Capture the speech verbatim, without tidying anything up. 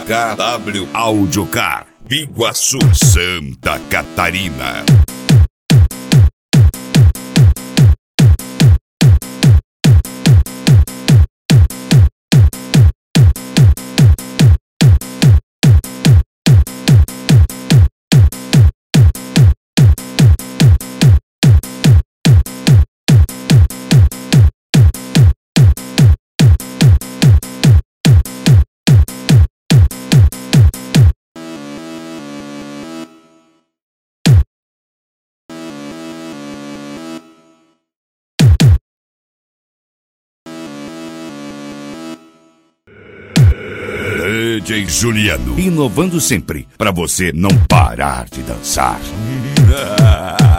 K W Audiocar, Biguaçu, Santa Catarina. D J Juliano, inovando sempre, para você não parar de dançar.